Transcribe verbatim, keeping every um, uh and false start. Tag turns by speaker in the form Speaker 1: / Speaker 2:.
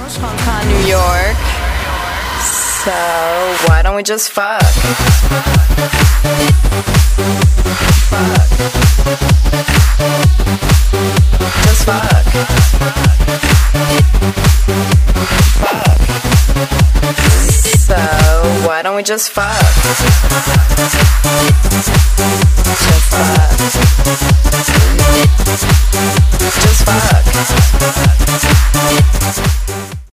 Speaker 1: Hometown, New York. So why don't we just fuck? Fuck. Just fuck. Fuck. So why don't we just fuck?